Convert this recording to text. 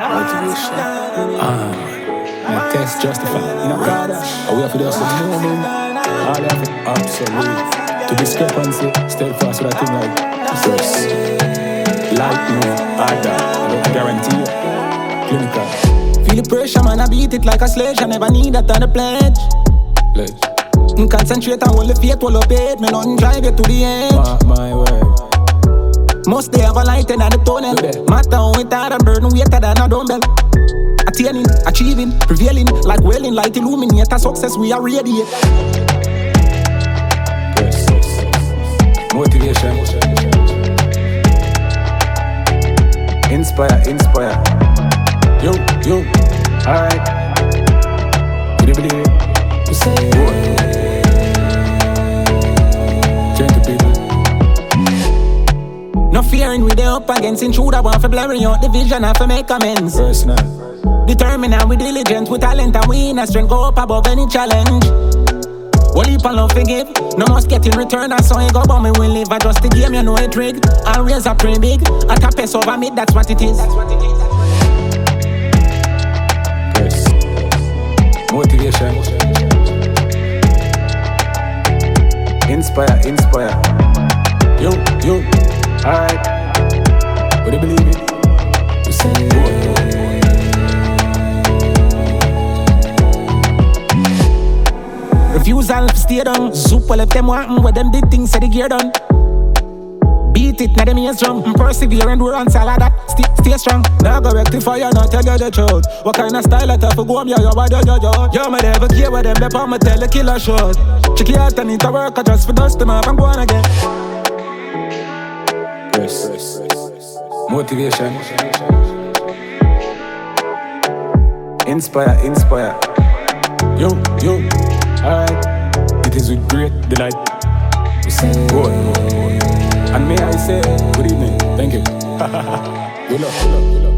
Motivation. My test justified. You know, God, we have to do some moment. All you have to absolute. To discrepancy, steadfast with a thing like first. Lightning, harder, I don't guarantee you. Clinical. Feel the pressure, man, I beat it like a sledge. I never need that on the pledge. Concentrate on all the faith, all the paid. Me nothing drive you to the edge. My way. Must they have a light in the tunnel. Matter how it hard and burn wetter than a dumbbell. Attaining, achieving, prevailing, like welling, light illuminate a success we are radiate. Yes. Motivation. Inspire. Yo. Alright. You do believe it? You say Gentle people. No fearing we they up against intruder. Want for blurring out the vision and for make amends. Personal. Determined and we diligent, with talent and we inner strength go up above any challenge. One heap and love forgive, no must get in return. I saw it go but me will live. I just the game, you know it rig. I raise up pretty big, I tap us over me, that's what it is. Yes. Motivation. Inspire. Yo. Alright. Would you believe it? You say refusal to stay down. Super left them wanting where them did things, say the gear done. Beat it, now them ears drum. Persevere and we're on salad that. Stay strong. Now go rectify you, not tell you the truth. What kind of style I tough for go up, yo. Yo, me never care what them, they put me tell the killer shot. Cheeky out and need to work, I just for dust them up and go on again. Yes. Motivation. Inspire. Yo. Alright. It is with great delight. We say good. And may I say good evening. Thank you. Good luck.